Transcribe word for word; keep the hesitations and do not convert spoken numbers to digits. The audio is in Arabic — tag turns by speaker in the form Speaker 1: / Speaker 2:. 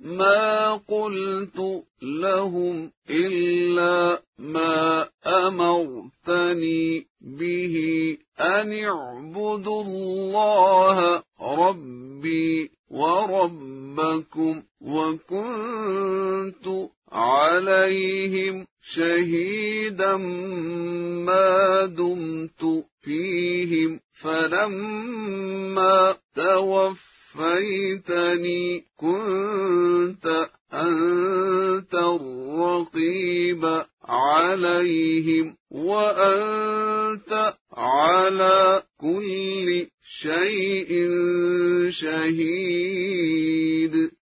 Speaker 1: ما قلت لهم إلا ما أمرتني به أن اعبدوا الله ربي وربكم وكنت عليهم شهيدا ما دمت فيهم فلما توفيتني كنت أنت الرقيب عليهم وأنت على كل شيء شهيد